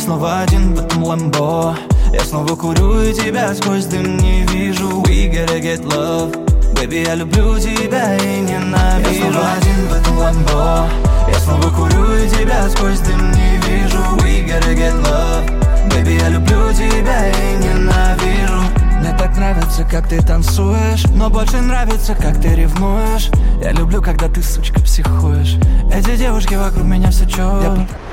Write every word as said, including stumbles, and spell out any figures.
снова один в этом ламбо. Я снова курю и тебя сквозь дым не вижу. We gotta get love. Baby, я люблю тебя и ненавижу. Я снова один в этом ламбо. Я снова курю и тебя сквозь дым не вижу. We gotta get love. Baby, я люблю тебя и ненавижу. Мне так нравится, как ты танцуешь, но больше нравится, как ты ревнуешь. Я люблю, когда ты, сучка, психуешь. Эти девушки вокруг меня все чё.